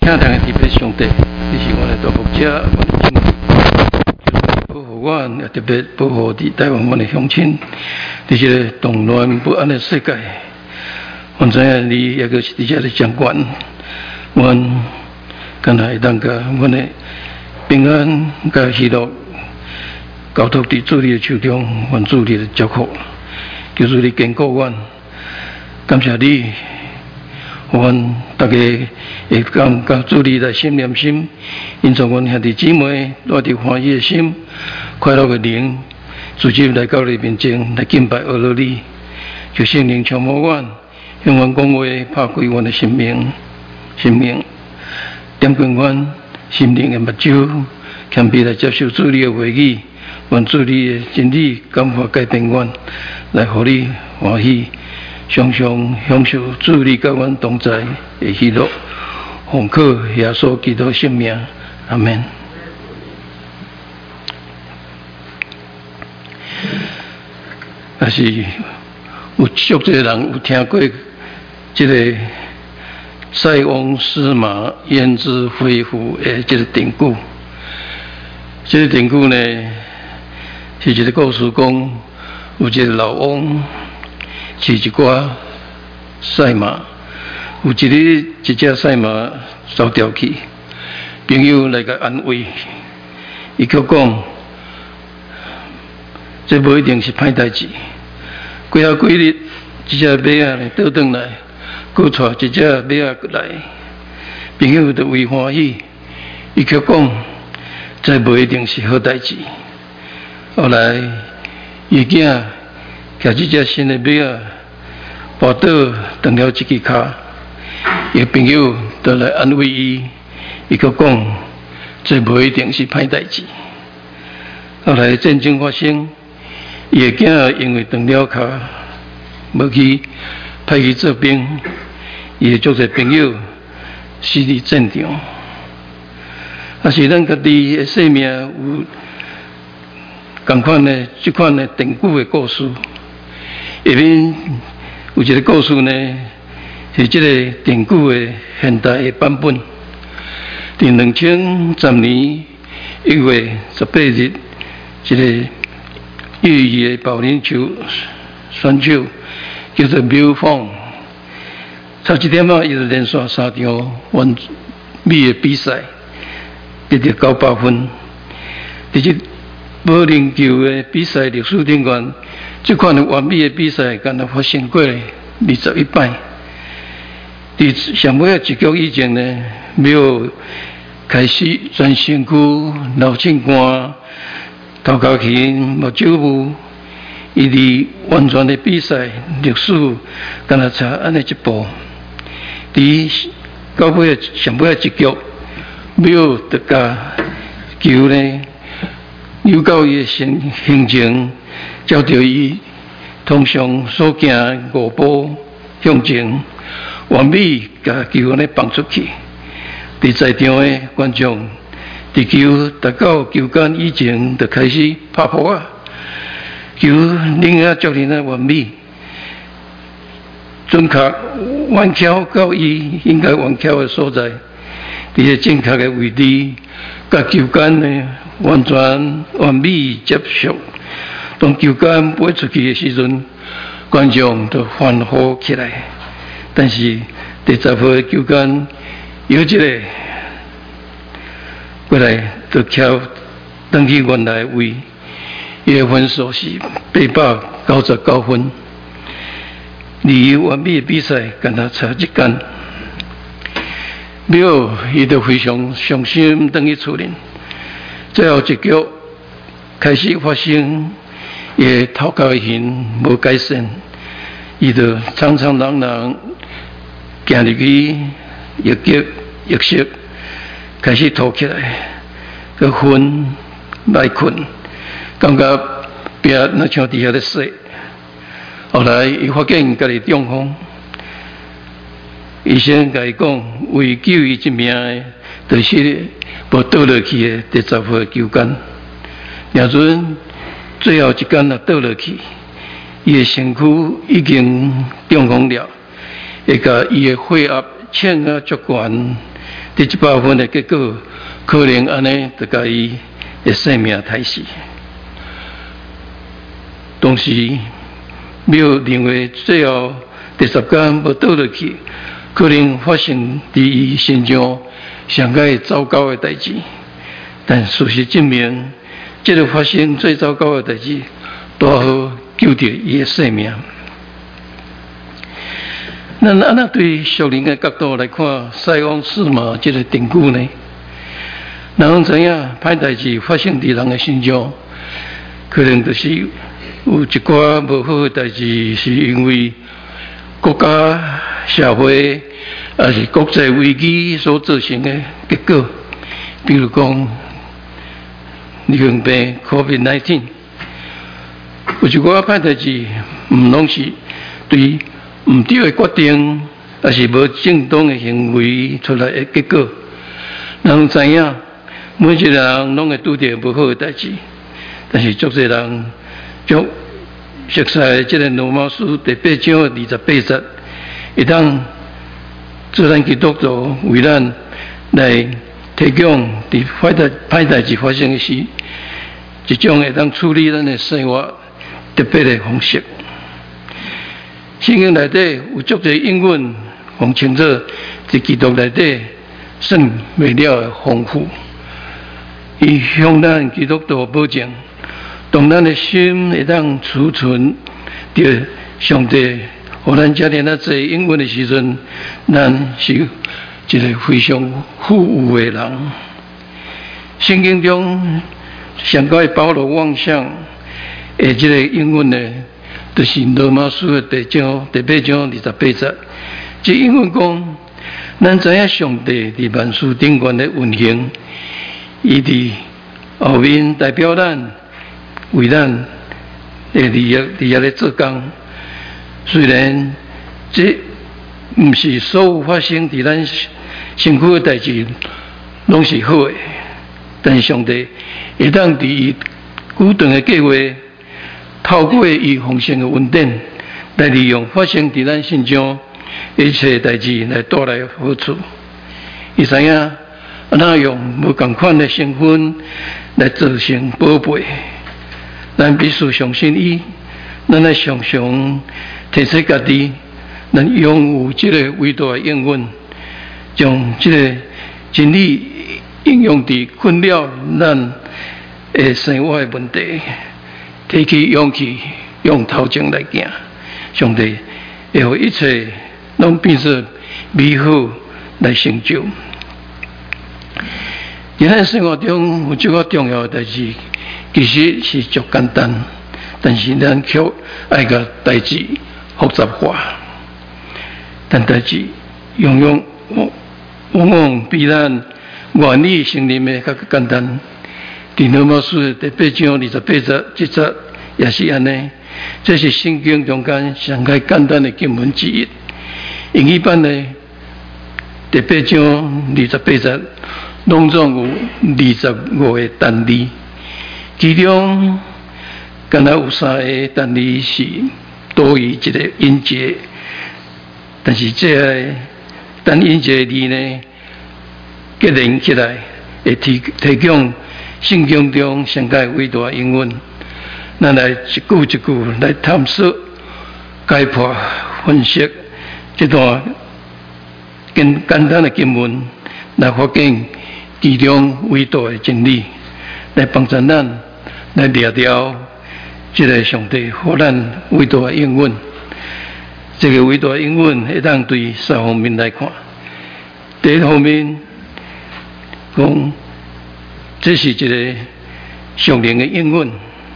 请大家特别上帝，你是我的大牧者，我的亲人，保护我，也特别保护伫台湾我的乡亲。伫这个动乱不安的世界，我知影你也个是伫这个掌管，我敢若会当甲我的平安甲喜乐交托伫主你的手中，愿主你的祝福，求主你坚固我，感谢你。阮大家会甲主你来心连心，因从阮兄弟姊妹带着欢喜的心、快乐的灵，直接来到你面前来敬拜阿罗你，求圣灵充满阮，向阮讲话，拍开阮的生命，点开阮心灵的目睭，谦卑来接受主你的话语，愿主你的真理感化改变阮，来互你欢喜。常常享受主你甲阮同在的喜乐，奉靠耶稣基督圣名，阿门。但是有足侪人有听过这个塞翁失马焉知非福的这个典故。这个典故呢，是一个故事讲有一个老翁。饲一寡赛马，有一只赛马走掉去，朋友来甲安慰，伊却讲，这无一定是歹代志。过啊几日，一只马仔倒转来，搁带一只马仔过来，朋友就为欢喜，伊却讲，这无一定是好代志。后来，伊囝。骑这只新的马仔，跋倒断了一支脚，伊朋友就来安慰伊，伊佫讲，这无一定是歹代志。后来战争发生，伊的囝因为断了脚，无去派去做兵，伊的足侪朋友死伫战场。但是咱家己的生命有同款的这款的典故的故事。下面有一个故事呢，是这个典故的现代的版本。在2010年1月18日，一个业余的保龄球选手叫做苗凤，差1点伊就连续3场完美的比赛，得到900分。在这保龄球的比赛历史顶端。这款的完美的比赛，敢若发生过21摆。在上尾一局以前呢，没有开始全身躯脑震肝、头壳轻、目睭雾，伊离完全的比赛历史，敢若差安尼一步。在到尾上尾一局，没有得甲球呢，扭到伊的行程。照着伊通常所行5步向前，完美把球安尼放出去。在场的观众，伫球达到球杆以前就开始拍扑啊，球拧啊足呢完美，准确弯翘到伊应该弯翘的所在，伫个正确的位置，甲球杆呢完全完美接触。当球杆飞出去的时阵，观众就欢呼起来。但是第10号的球杆有一个过来，就翘登去原来的位，伊的分数是899分，离完美的比赛敢若差1杆。了，伊就非常伤心，登去厝里。最后一局开始发生。伊头壳型无改善，伊就常常行行入去浴室，开始吐起来，佮昏歹困，感觉壁那像伫遐咧洗。后来伊发现家己中风，医生甲伊讲，为救伊一命的，就是无倒落去的第10号球杆，然后。最后一杆倒落去，伊的身躯已经中风了，会甲伊的血压升啊足悬， 第100分的结果，可能安尼就甲伊的生命刣死。同时，庙认为最后第10天无倒落去，可能发生伫伊身上上界糟糕的代志。但事实证明，这个发生最糟糕的代志，拄好救着伊的生命。咱安那对属灵的角度来看，塞翁失马这个典故呢？人知影歹代志发生伫人的身上，可能就是有一寡无好的代志，是因为国家、社会还是国际危机所造成的结果。比如讲，流行病 COVID-19， 有一寡歹代志，唔拢是对唔对的决定，还是无正当的行为出来的结果。人知影，每一个人拢会拄到无好的代志，但是足侪人足熟悉这个罗马书第8章28节，会当做咱基督徒为咱来提供伫歹代志发生的时，一种会当处理咱的生活特别的方式。圣经内底有足侪应允，奉称作在基督内底算未了的丰富。伊向咱基督徒保证，当咱的心会当储存着上帝互咱遮尔济应允的时阵，咱是一个非常富有的人。圣经中上界包罗万象的这个应允呢，就是罗马书的第8章28节。这应允讲，咱知影上帝伫万事顶悬的运行，伊伫后面代表咱，为咱伫遐咧做工。虽然这毋是所有发生伫咱身躯的代志拢是好的，但是上帝会当伫伊久长的计划，透过伊丰盛的恩典，来利用发生伫咱身上一切代志来带来好处。伊知影安那用无同款的成分来造成宝贝，咱必须相信伊，咱来常常提醒家己，咱拥有这个伟大的应允，将这个真理应用伫困扰咱的生活的问题，提起勇气，用头前来行。上帝会让一切拢变作美好来成就。在咱生活中有这个重要的代志，其实是足简单，但是咱却爱甲代志复杂化。但代志往往比咱愿意承认的较简单。伫罗马书第8章28节这节也是安尼，这是圣经中间上较简单的经文之一。英语版的第8章28节，拢总有25个单字，其中敢若有3个单字是多于一个音节，但是这个单音节字呢，结连起来会提供圣经中上界伟大的应允。咱来一句一句来探索、解剖、分析这段简单的经文，来发现其中伟大的真理，来帮助咱来聊聊这个上帝互咱伟大的应允。这个伟大的应允会当对3方面来看。第一方面讲，这是一个属灵的应允。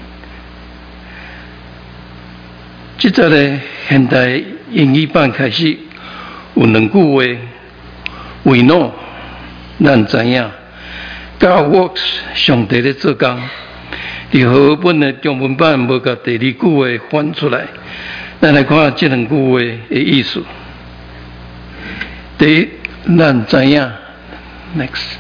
这则呢，现代英语版开始有2句话，We know， 咱知影 ，God works， 上帝咧做工。伫和本的中文版无甲第2句话翻出来，咱来看这2句话的意思。第一，咱知影 ，next。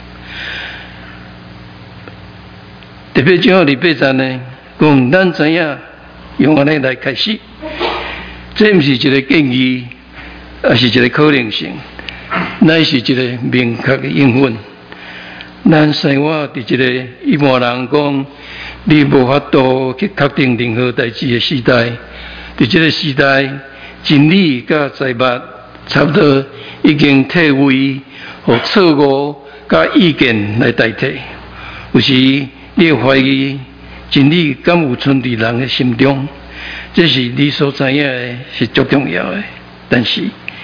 第8章28节呢，讲咱知影，用安尼来开始。这毋是一个建议，而是一个可能性。 乃是一个明确的应允。咱生活伫一个一般人讲，你无法度去确定任何代志的时代，伫这个时代，真理甲财物差不多已经退位，互错误甲意见来代替。有时你会怀疑真理敢有存伫人的心中，这是你所知影的，是足重要的。但是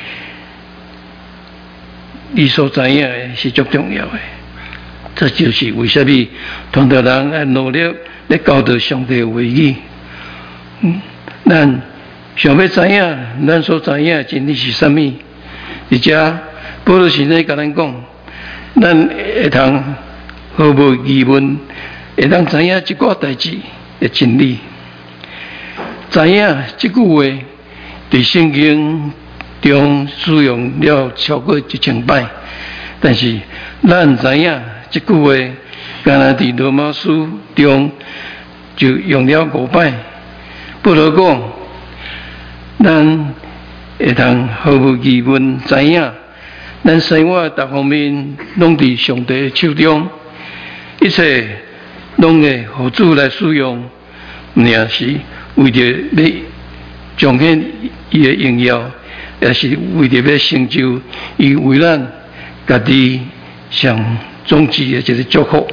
你所知影的是足重要的，这就是为什么传道人要努力来教导上帝的话语。咱想要知影，咱所知影的真理是什么？而且保罗先生甲咱讲，咱会通毫无疑问，会通知影一个代志的真理。知影这句话在圣经中使用了超过1000摆，但是咱知影这句话，敢若伫罗马书中就用了5摆。保罗讲，咱会通毫无疑问知影，咱生活各方面拢伫上帝的手中，一切拢会互主来使用，毋也是为着要彰显伊的荣耀，也是为着要成就伊为咱家己上终极的一个祝福。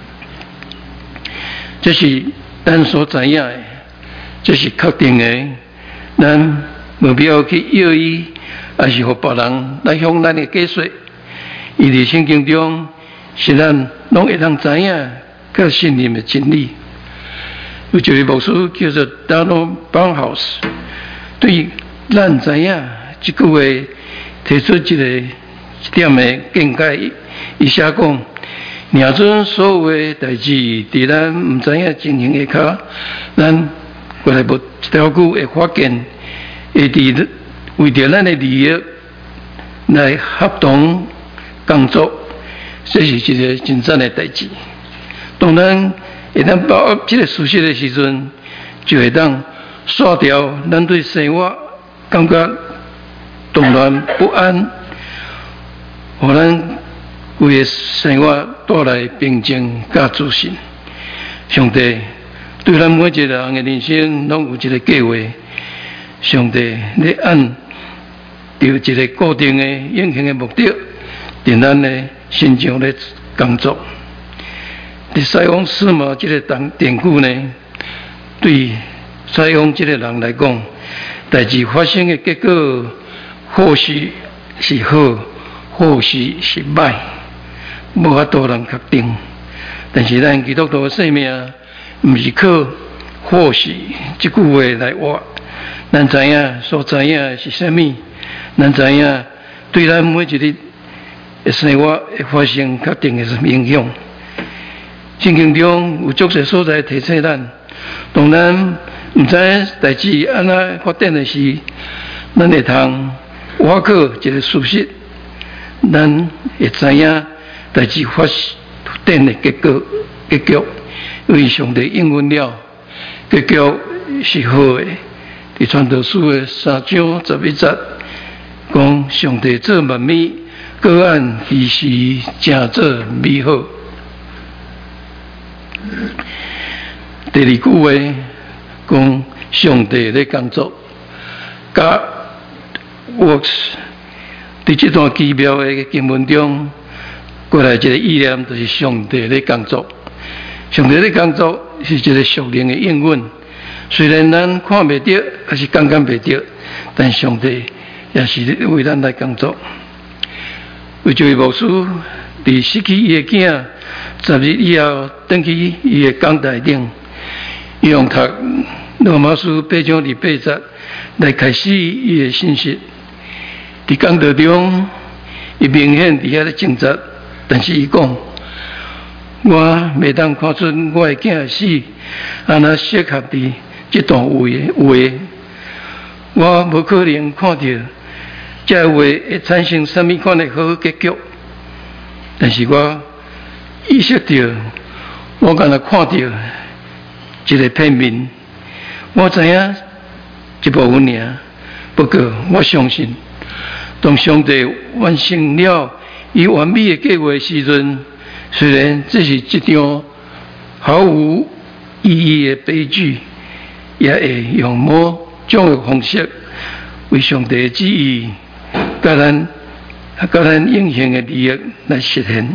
这是咱所知影的，这是确定的。咱无必要去要伊，还是互别人来向咱的解说。伊伫圣经中是咱拢会通知影、甲信任的真理。有一位牧师叫做 Donald Barnhouse， 对咱知影这句话提出一点的见解。伊写讲，若准所有的代志伫咱毋知影情形下骹，咱过来无一条句会发现，会伫为着咱的利益来合同工作，这是一个真赞的代志。当咱会当把握这个事实的时阵，就会当刷掉咱对生活感觉动乱不安，互咱规个生活带来平静甲自信。上帝对咱每一个人的人生拢有一个计划，上帝咧按着一个固定的永恒的目的，伫咱的身上咧工作。伫西方司马这个典故呢，对西方这个人来讲，代志发生的结果或许是好，或许是歹，无法度人确定。但是咱基督徒的生命，毋是靠或许这句话来活。咱知影所知影的是什么？咱知影对咱每一日的生活会发生确定的影响。圣经中有足侪所在提醒咱，当咱毋知代志安怎发展的时，咱会通挖靠一个事实，咱会知影代志发展的结局，因为上帝应允了，结局是好的。伫传道书的3章11节讲，上帝做万物，各按其时正做美好。第二句话讲，上帝咧工作，God works。伫这段奇妙的经文中，过来一个意念，就是上帝咧工作。上帝咧工作是一个属灵的应允。虽然咱看袂到，还是感觉袂到，但上帝也是为咱来工作。有一位牧师伫失去伊的囝10日以后，转去伊的讲台顶，伊用读罗马书8章28节来开始伊的信息。伫讲台中，伊明显伫遐咧挣扎，但是伊讲，我未当看出我的囝死，安那适合伫这段话，我无可能看到这话会产生什么款的好结局。但是我意识到，我敢若看到一个片面，我知影一部分尔。不过我相信， 当上帝完成了伊完美的计划时阵，虽然这是一场毫无意义的悲剧，也会用某种的方式为上帝的旨意，甲咱应行的利益来实现。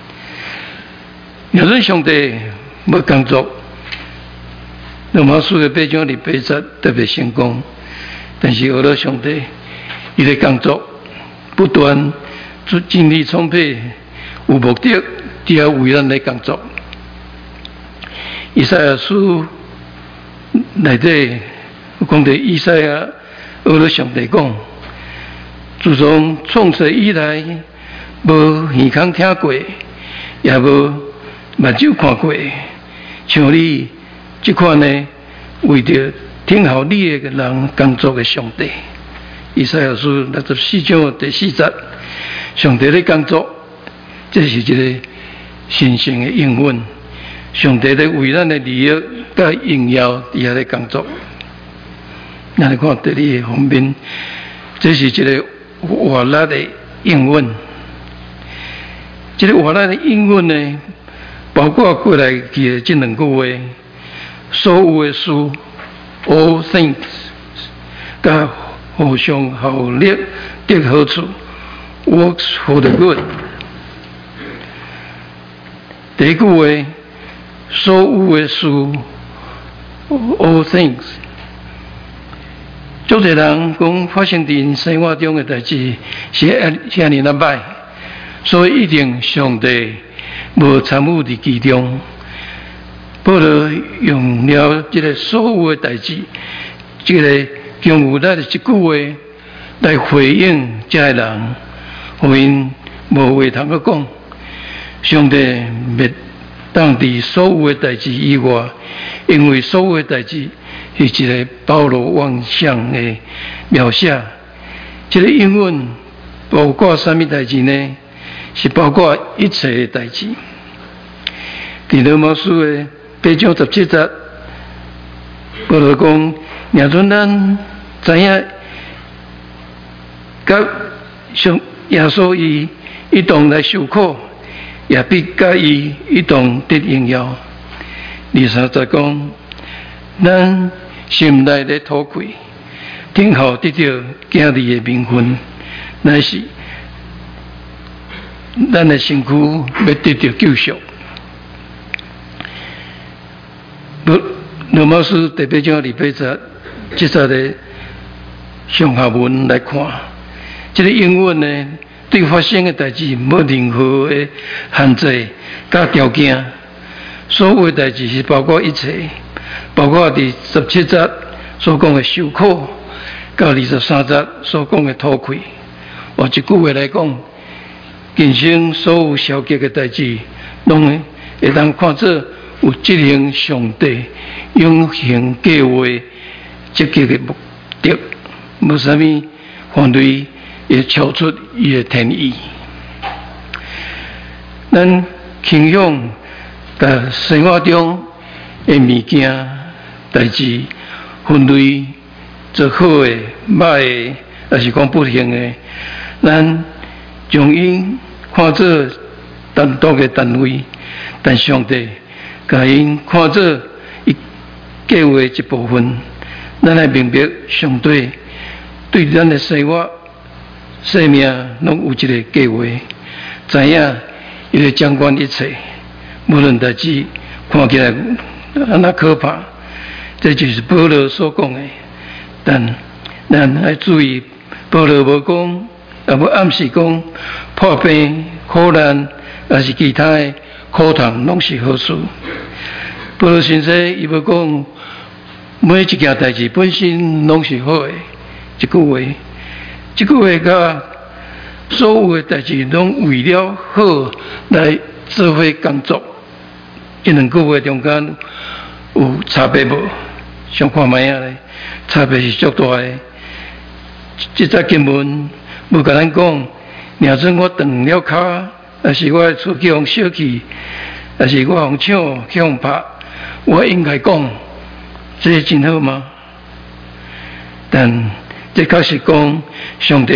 若论上帝要工作，罗马书的8章28节特别成功，但是俄罗上帝伊的工作不断精力充沛，有目的，伫遐为咱来工作。以赛亚书内底讲到以赛亚俄罗上帝讲，自从创世以来，无耳孔听过，也无目睭看过，像你这款呢，为着听候你的人工作的上帝。以赛亚书64章第4节，上帝的工作，这是一个神圣的应允。上帝在为咱的利益甲荣耀底下的工作。咱来看第二个方面，这是一个活力的应允。这个活力的应允呢，包括过来记这两句话：所有的事 ，all things， 甲互相效力得好处 ，works for the good。第一句话，所有的事 ，all things。足侪人讲发生伫生活中的代志是遐尼歹，所以一定上帝无参与伫其中。保罗用了这个所有的代志，这个强有力的一句话来回应这些人，互因无话通去讲。上帝袂当伫所有的代志以外，因为所有的代志是一个包罗万象的描写。这个英文包括什么代志呢？是包括一切的代志。伫罗马书的8章17节，保罗讲：若准咱知影，甲上耶稣一同来受苦，也必甲伊一同得荣耀。23节讲，咱心内的土愧，听候得到今日的名分，乃是咱的身躯要得到救赎。罗马书第8章28节，这节的上下文来看，这个英文呢，对发生的代志无任何的限制甲条件，所有的代志是包括一切，包括第17节所讲的受苦，到23节所讲的土愧。换一句话来讲，人生所有消极的代志，拢会当看作有执行上帝永恒计划积极的目的，无啥物反对会超出伊的天意。咱倾向甲生活中的物件、代志分类做好的、歹的，还是讲不幸的，咱将因看作单独的单位，但上帝甲因看作伊计划一部分。咱来明白上帝对咱的生活、生命拢有一个计划，知影伊会掌管一切，无论代志看起来安那可怕，这就是保罗所讲的。但咱要注意，保罗无讲，也无暗示讲破病、苦难，还是其他的苦痛，拢是好事。保罗先生伊无讲每一件代志本身拢是好的，这句话，这句话甲所有的代志拢为了好来做伙工作，这两句话中间有差别无？想看卖啊咧，差别是足大的。这则经文无甲咱讲，若准我断了骹，还是我出去互烧去，还是我互抢去互拍，我应该讲，这真好吗？但这确实讲，上帝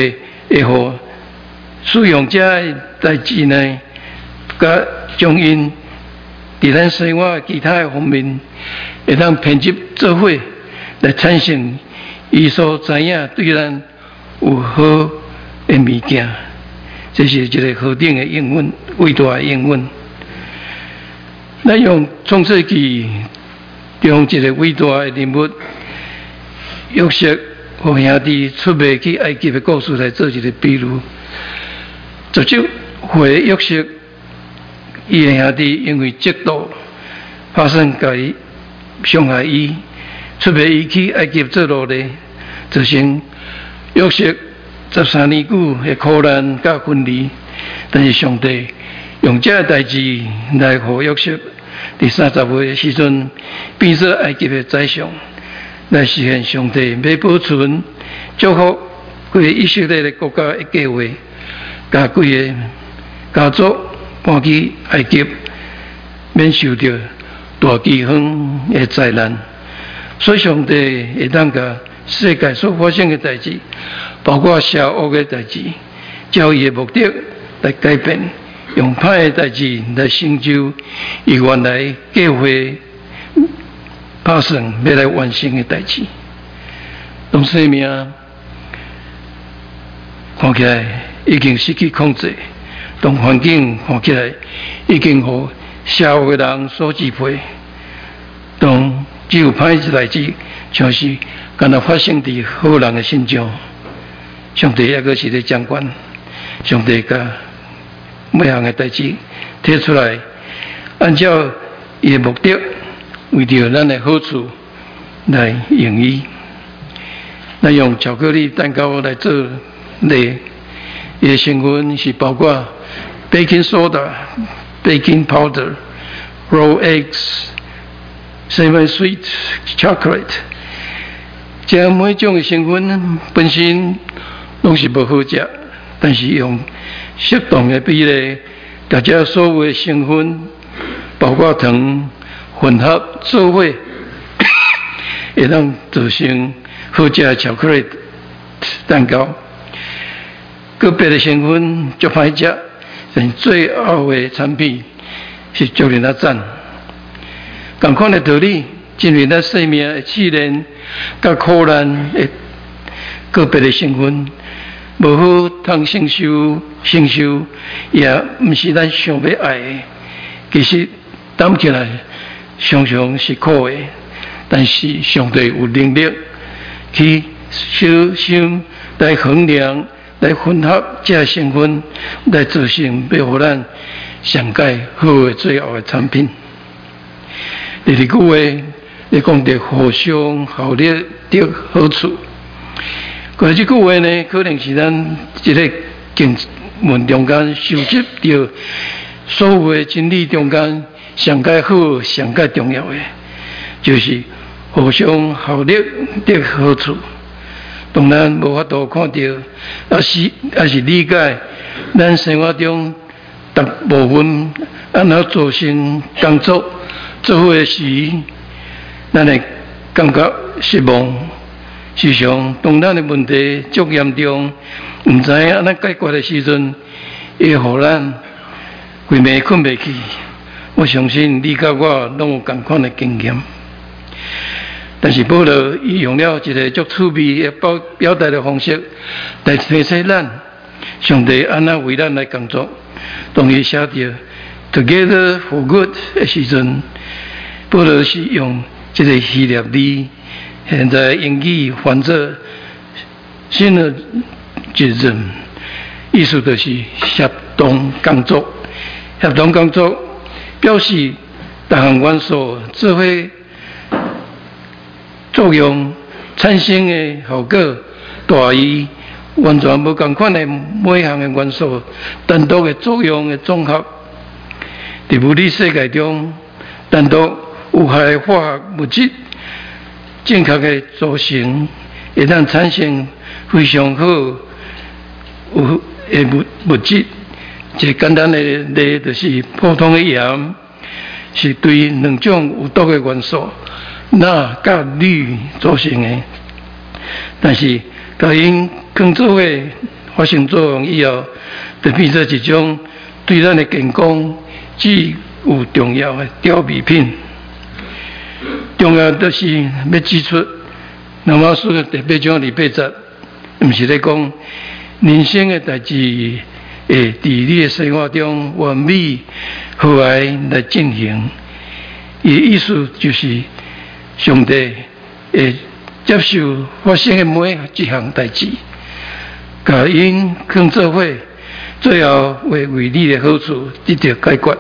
会互使用者的代志呢，甲将因伫咱生活其他的方面，会当编辑做伙来产生伊所知影对咱有好的物件。这是一个何等的应允，伟大的应允。咱用创世纪中一个伟大的人物约瑟和兄弟出卖去埃及的故事来做一个比喻。17岁约瑟，伊的兄弟因为嫉妒，打算甲伊伤害伊，出卖伊去埃及做奴隶，造成约瑟13年久的苦难甲分离。但是上帝用这个代志来互约瑟伫30岁的时阵变做埃及的宰相，来实现上帝要保存祝福规个以色列的国家的计划，甲规个家族搬去埃及，免受到大饥荒的灾难。所以上帝会当甲世界所发生的代志，包括邪恶的代志，照伊的目的来改变，用歹的代志来成就伊原来计划打算要来完成的代志。当生命看起来已经失去控制，当环境看起来已经互邪恶的人所支配，当只有歹的代志，像是敢若发生伫好人的身上，上帝抑阁是咧掌管，上帝甲每项的代志提出来，按照伊的目的，为着咱的好处来用伊。咱用巧克力蛋糕来做例，伊的成分是包括 baking soda、baking powder、raw eggs、semi-sweet chocolate。这每种的成分本身拢是无好食，但是用适当的比例，把这所有的成分，包括糖混合做伙，会当造成好食的巧克力蛋糕。个别的成分足歹食，但最后的产品是足令人赞。同款的道理，进入咱生命的试炼甲苦难的个别的成分，无好通承受，也毋是咱想要爱的。其实担起来常常是苦的，但是上帝有能力去小心来衡量、来混合这成分，来造成要互咱上界好的最后的产品。第二句话，你讲到互相效力的好处。过这句话呢，可能是咱一个经文中间收集到所有的真理中间上界好、上界重要的，就是互相效力的好处。当然无法度看到，也是理解咱生活中大部分按怎做成工作做伙时，咱会感觉失望。时常当咱的问题足严重，毋知影安怎解决的时阵，会互咱规暝困袂去。我相信你甲我拢有同款的经验。但是保罗伊用了一个足趣味的表达的方式来提醒咱，上帝安怎为咱来工作。当伊写到 "Together for good" 的时阵，保罗是用这个希腊字，现在英语翻作 synergism， 意思就是协同工作。协同工作表示各项元素做伙作用产生的效果大于完全无同款的每项的元素单独的作用的总合。在物理世界中，单独有害的化学物质正确的组成，会当产生非常好有的物质。一个简单的例就是普通的盐，是对两种有毒的元素钠甲氯组成的，但是甲因放做伙发生作用以后，就变做一种对咱的健康具有重要的调味品。重要就是要指出，那么说第8章280节，毋是咧讲人生的代志会伫你的生活中完美好来进行。伊意思就是上帝会接受发生的每一项代志，甲因放做伙，最后会为你的好处得到解决。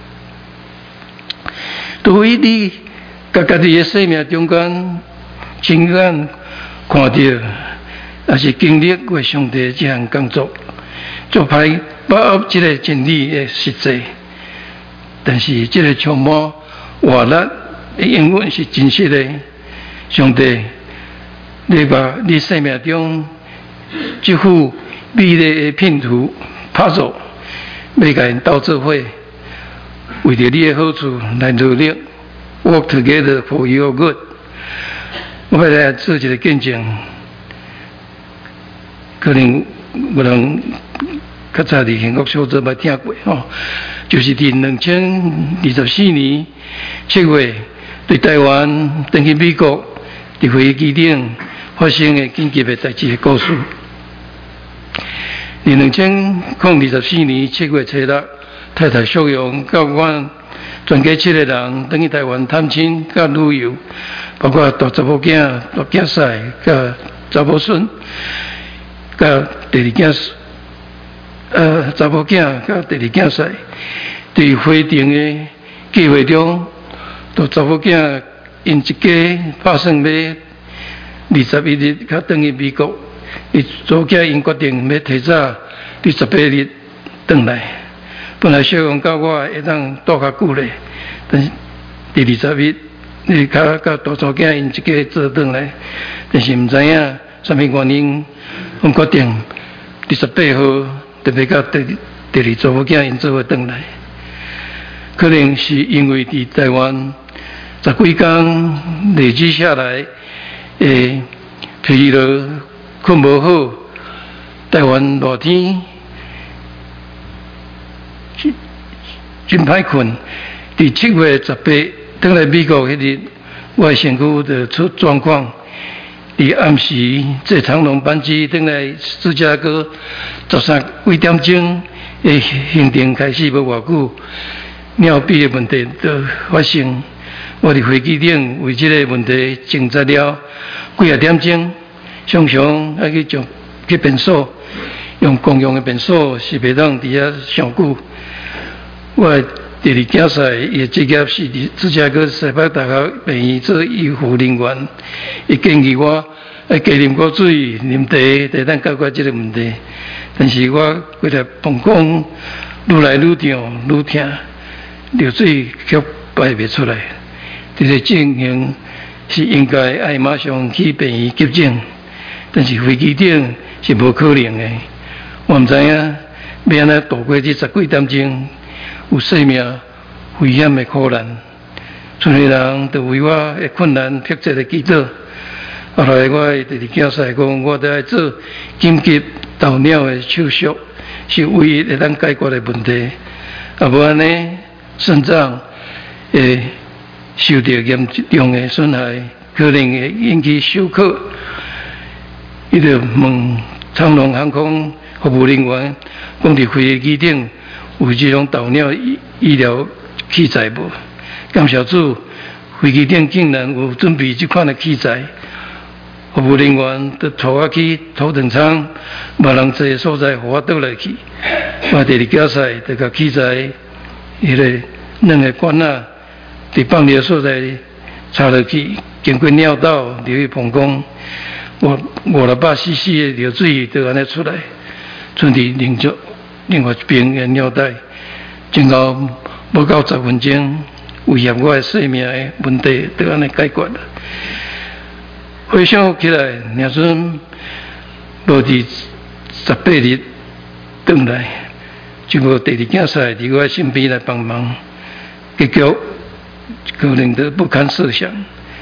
除非你甲家己的生命中间亲眼看到，也是经历过上帝这项工作，做歹把握这个真理的实际。但是这个充满活力的英文是真实的。上帝，你把你生命中这幅美丽的拼图拍做，要甲因斗做伙，为着你的好处来努力 ，work together for your good。我要来做一个见证，可能有人较早伫幸福小组捌听过吼，就是伫2024年7月，对台湾登去美国伫飞机顶发生的紧急的代志的故事。2024年7月初6，太太淑荣甲阮全家7个人登去台湾探亲甲旅游，包括大查某囝、大囝婿甲查某孙，甲第二囝查某囝甲第二囝婿。伫飞程的计划中，大查某囝因一家打算要21日较转去美国，伊祖囝因决定要提早28日转来。本来小荣甲我会当住较久咧，但是第20日，你甲大祖囝因一家做转来，但是毋知影什么原因，阮决定18号特别甲第二祖母囝因做伙转来。可能是因为伫台湾10几天累积下来，疲劳困无好，台湾热天真歹困。伫7月18转来美国迄日，我的身躯就出状况。伫暗时坐长龙班机转来芝加哥，早上几点钟，行程开始无偌久。尿闭的问题就发生，我伫飞机顶为这个问题挣扎了几啊点钟，常常要去便所，用公用的便所是袂当伫遐上久。我第二囝婿伊的职业是伫芝加哥西北大学病院做医护人员，伊建议我要加啉果水、啉茶，才当解决这个问题。但是我规条膀胱愈来愈胀愈痛。流水却排袂出来，这个情形是应该爱马上去病院急诊，但是飞机顶是无可能的。我毋知影要安怎度过这10几点钟有生命危险的苦难。村里人就为我的困难迫切的祈祷。后来我的第二囝婿讲，我得要做紧急导尿的手术，是唯一会当解决的问题。无安尼，肾脏会受到严重的损害，可能会引起休克。伊就问长龙航空服务人员，讲伫飞机顶有这种导尿医疗器材无？感谢主，飞机顶竟然有准备这款的器材。服务人员就带我去头等舱，无人坐的所在，互我倒来去。我第二囝婿就甲器材。迄个两个管仔伫放尿所在插落去，经过尿道流去膀胱，500cc 的尿水就安尼出来，剩伫另外一边的尿袋，前后无到10分钟，危险我的生命的问题就安尼解决了。回想起来，若阵无伫18日转来。就无第二囝婿伫我身边来帮忙，结局可能都不堪设想。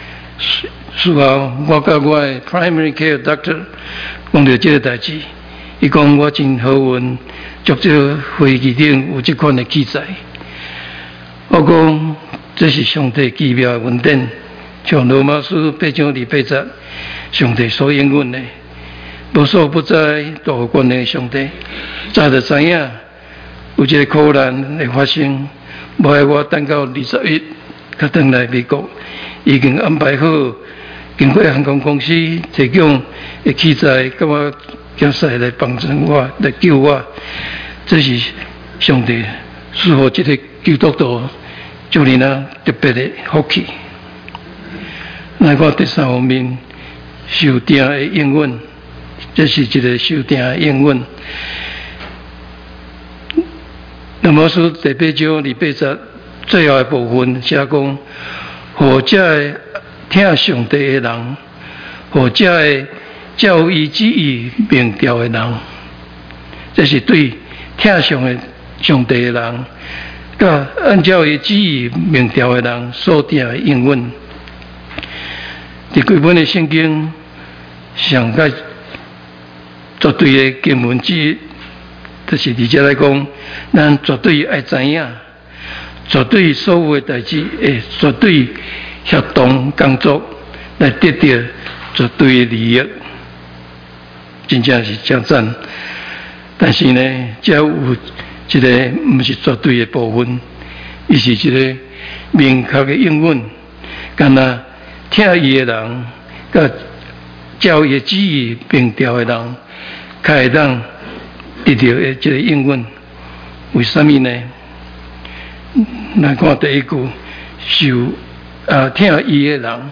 事后，我甲我的 primary care doctor 讲到这个代志， 伊讲我真好运，足少飞机顶有这款的器材。我讲这是上帝奇妙的恩典，像罗马书8章28节，上帝所应允的，无所不在、大有权能的上帝，早就知影有这个苦难会发生，无爱我等到21，才回来美国，已经安排好。经过航空公司提供的器材，甲我竞赛来帮助我，来救我。这是上帝赐予这个基督徒就你那特别的福气。来看第三方面，受定的应允，这是一个受定的应允。那么说第8章28节最后的部分写讲，或者听上帝的人，或者照伊旨意明调的人，这是对听上帝的人，甲按照伊旨意明调的人所定的应允。伫几本的圣经上个绝对的经文之一，就是直接来讲，咱绝对爱知影，绝对所有的代志会绝对协同工作来得到绝对的利益，真正是真赞。但是呢，才有一个不是绝对的部分，伊是一个明确的应允，干那听伊的人，甲照伊的旨意明调的人，才会当得到的这个应允。为什么呢？来看第一句，听伊的人，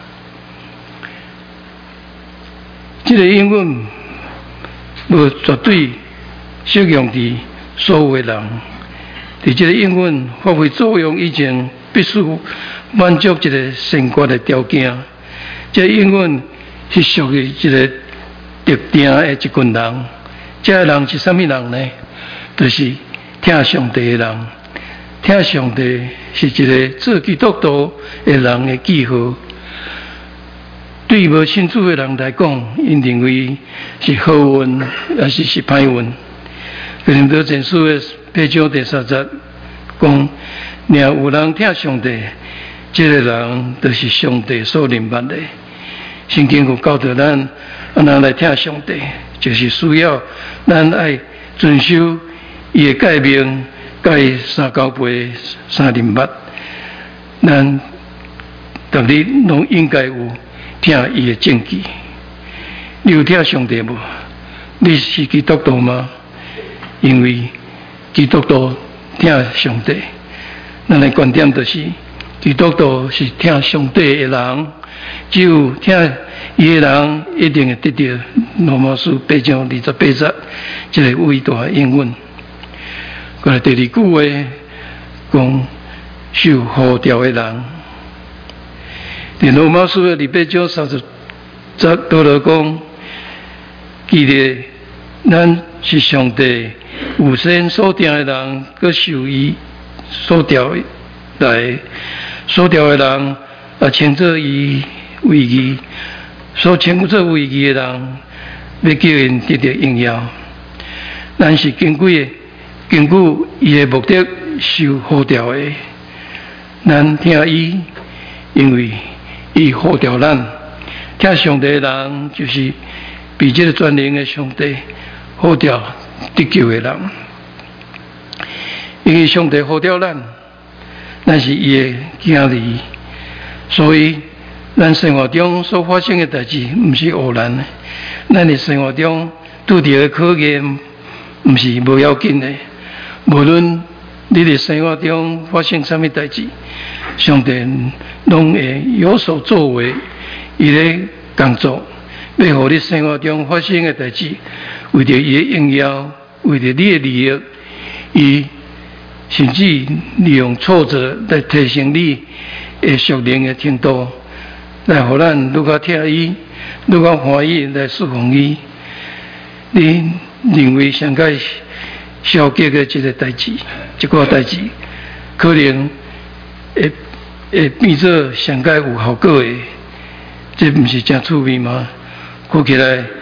这个应允无绝对适用伫所有的人。伫这个应允发挥作用以前，必须满足一个先决的条件。这个应允是属于一个特定的一群人。这个人是什么人呢？就是听上帝的人。听上帝是一个做基督徒的人的记号。对无信主的人来讲，因认为是好运，还是歹运。哥林多前书的8章第3节讲，若有人听上帝，这个人就是上帝所认捌的。圣经有教导咱，安怎来听上帝，就是需要咱爱遵守伊的诫命。甲伊3交杯3认捌，咱逐日拢应该有听伊的证据。你有听上帝无？你是基督徒吗？因为基督徒听上帝，咱的观点就是，基督徒是听上帝的人，只有听伊的人，一定会得到罗马书8章28节这个伟大的应允。过来第二句话讲受呼召的人，在罗马书的8章30节都来讲，记得咱是上帝有先所定的人，佮受伊所调来所调的人，称作伊为义，所称作为义的人，要叫因得到荣耀。咱是根据伊的目的受呼召的，咱听伊，因为伊呼召咱。听上帝的人，就是被这个全能的上帝呼召得救的人。因为上帝呼召咱，咱是伊的囝儿，所以咱生活中所发生的代志，不是偶然的。咱的生活中拄到的考验，不是无要紧的。无论你的生活中发生什么代志，上帝拢会有所作为，伊咧工作，要互你生活中发生的代志，为着伊的荣耀，为着你的利益，伊甚至利用挫折来提升你的属灵的程度，来互咱愈较听伊，愈较欢喜来侍奉伊。你认为上界消极的这个代志，这个代志可能会变做上界有效果的，这不是真趣味吗？看起来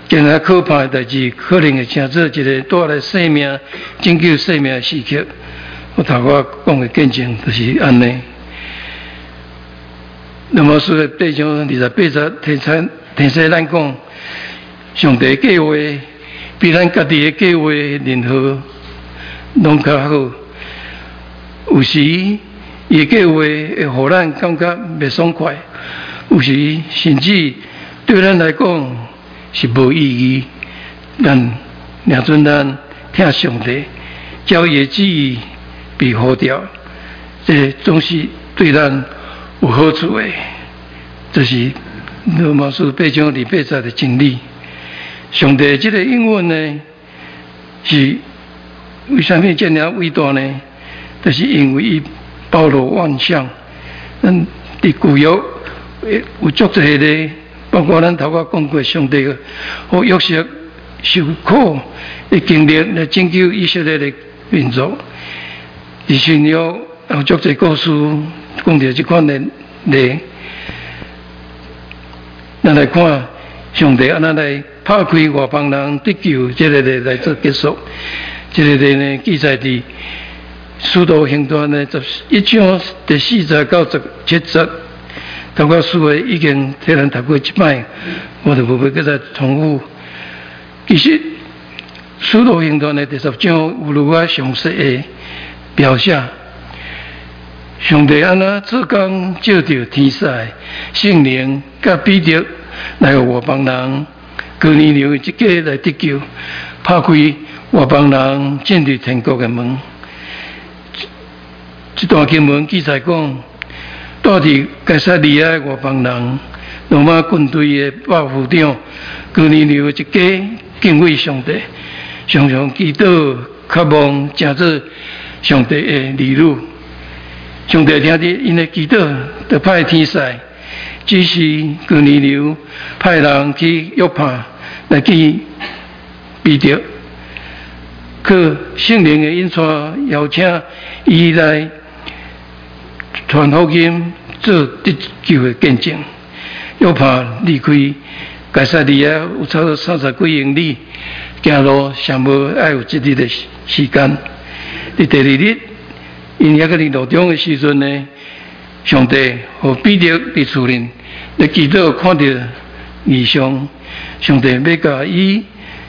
更加可怕的代志，可能会成做一个带来生命、拯救生命的时刻。我头我讲的见证就是安尼。那么说8章28节提醒咱讲，上帝计划比咱家己的计划任何拢较好。有时伊计划会互咱感觉袂爽快，有时甚至对咱来讲是无意义。但让准咱听上帝，照伊的旨意被呼调，这总是对咱有好处的。这是罗马书8章28节的真理。上帝这个应允呢，是为什么这样伟大呢？就是因为伊包罗万象。咱伫旧约有足侪的，包括咱头壳讲过，上帝和约瑟受苦的经历来拯救以色列的民族。伫新约有足侪故事讲到这款的例。咱来看上帝安那来拍开外邦人得救，这个来做结束。这个呢记载伫《使徒行传》呢11章第40到47节。头壳书的已经替咱读过一摆，我就无要再重复。其实《使徒行传》的第10章有如我详细的描写。上帝安那做工照着天使、圣灵甲彼得来互外邦人哥尼流一家来得救，拍开外邦人进入天国的门。这段经文记载讲，住伫该撒利亚的外邦人，罗马军队的百夫长哥尼流一家敬畏上帝，常常祈祷渴望成做上帝的儿女。上帝听见因的祈祷，就派天使指示哥尼流派人去约帕来见彼得，可圣灵的引传邀请伊来传福音做得救的见证。约帕离开该撒利亚有差不多30几英里，行路上无爱有1日的时间。伫第2日，因也个伫路中的时阵呢，上帝和彼得伫厝内来祈祷，看到异象，上帝要甲伊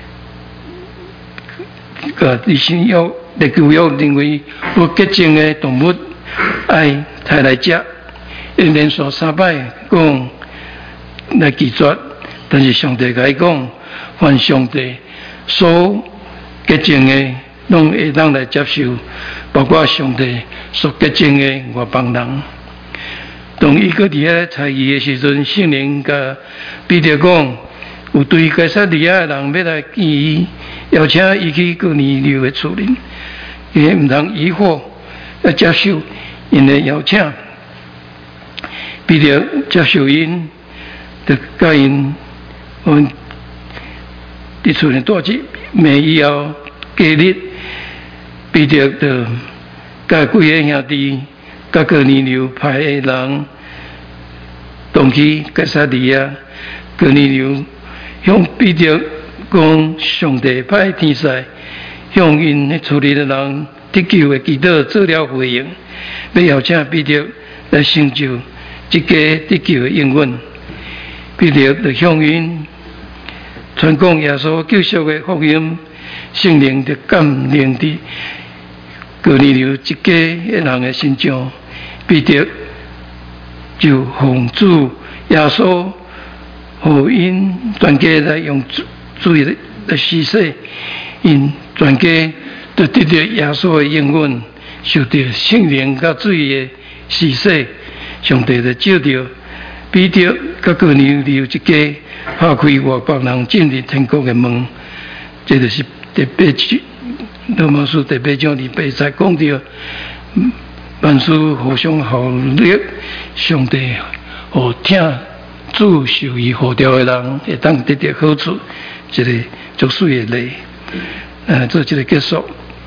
伫新约、伫旧约认为有洁净的动物，爱带来食。因连续3摆讲来拒绝，但是上帝甲伊讲，凡上帝所洁净的，拢会当来接受，包括上帝所洁净的外邦人。当伊搁伫遐猜疑的时阵，圣灵甲彼得讲，有对该撒利亚的人要来见伊，邀请伊去哥尼流的厝里，伊毋通疑惑，要接受因的邀请。彼得接受因，就甲因伫厝里住一暝以后，隔日彼得就甲几个兄弟，甲哥尼流派的人，同去该撒利亚。哥尼流向彼得讲，上帝派天使向因迄厝里的人得救的祈祷做了回应，要邀请彼得来成就这个得救的应允。彼得就向因传讲耶稣救赎的福音，圣灵就感灵伫哥尼流一家人的心上。彼得就奉主耶稣，互因全家来用水来施洗，因全家就得到耶稣的应允，受到圣灵甲水的施洗。上帝就照着彼得甲哥尼流一家拍开外邦人进入天国的门。这就是第8章罗马书第8章28节讲到，万事互相效力，上帝互听主受伊呼召的人会当得到好处。一个足水的例，做一个结束。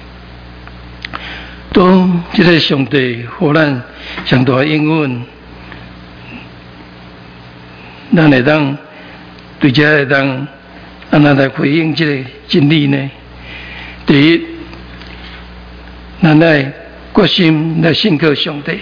当这个上帝互咱上大应允，咱会当对这会当安怎来回应这个真理呢？第一，咱来决心来信靠上帝。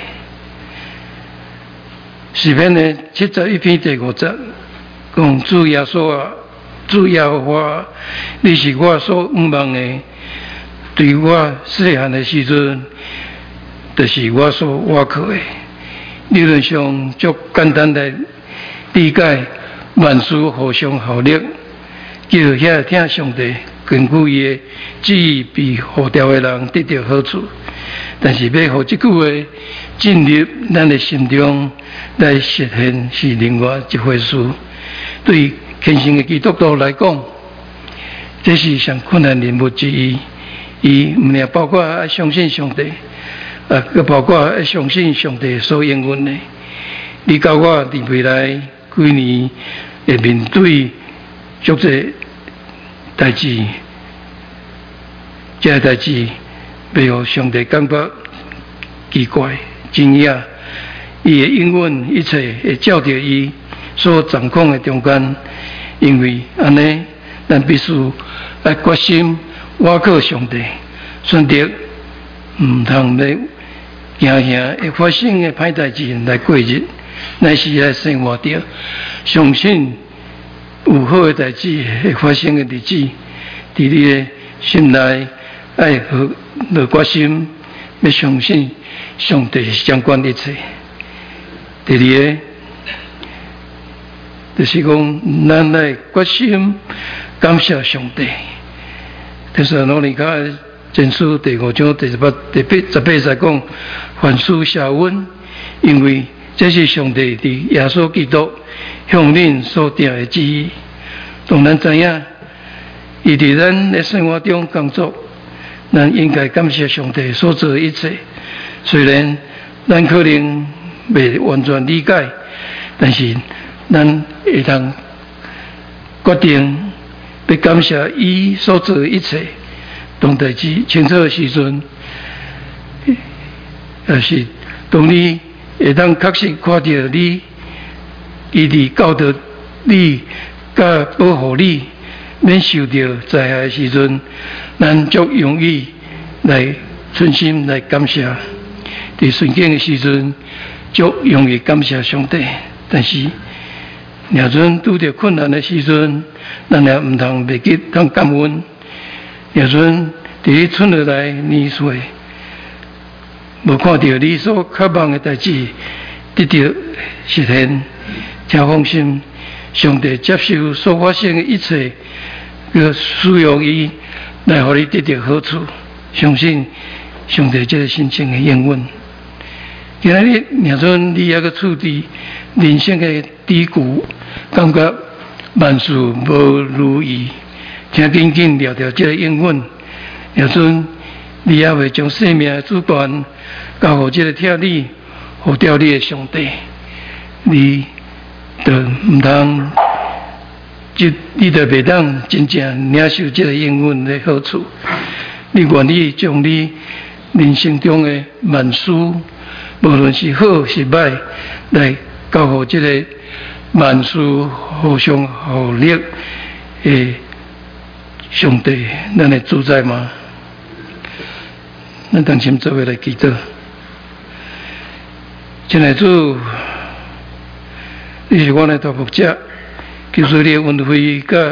诗篇的71篇第5节讲：主耶稣啊，主耶和华，你是我所仰望的。对我细汉的时阵，就是我所倚靠的。理论上，足简单来理解，万事互相效力，叫遐听上帝根据伊的旨意，被呼召的人得到好处。但是要互这句话进入咱的心中来实现，是另外一回事。对虔诚的基督徒来讲，这是上困难任务之一。伊唔仅包括爱相信上帝，佮包括爱相信上帝所应允的。你教我伫未来几年会面对足侪代志，这代志袂互上帝感觉奇怪、惊讶。伊会应允一切，会照着伊所掌控的中间。因为安尼，咱必须来决心倚靠上帝，选择唔通要行会发生的歹代志来过日，乃是来生活着相信有好的代志会发生的日子。伫你的心内爱落决心，要相信上帝是掌管一切。第二个，就是讲，咱来决心感谢上帝。帖撒罗尼迦前书第5章第18节讲，凡事谢恩，因为这是上帝伫耶稣基督向恁所定的旨意。当咱知影，伊伫咱的生活中工作，咱应该感谢上帝所做的一切。虽然咱可能未完全理解，但是咱会通决定要感谢伊所做的一切。当代志清楚的时阵，也是当你会当确实看到你，伊伫教导你、甲保护你，免受到灾害的时阵，咱足容易来存心来感谢。伫顺境的时阵，足容易感谢上帝。但是，若阵拄着困难的时阵，咱也唔通袂记通感恩。若阵伫你剩落来年岁，无看到你所渴望的代志得到实现，请放心，上帝接受所发生的一切，要使用伊来互你得到好处。相信上帝这个心情的应允。今仔日若阵你还阁处伫人生的低谷，感觉万事无如意，请紧紧抓着这个应允。若阵你也未将生命的主权交互这个听你、呼召你的上帝，你就唔通，你就袂当真正领受这个应允的好处。你愿意将你人生中的万事，无论是好是歹，来交互这个万事互相效力的上帝，咱的主宰吗？咱同心做伙来祈祷。亲爱的主，你是我的大牧者，求主你的恩惠甲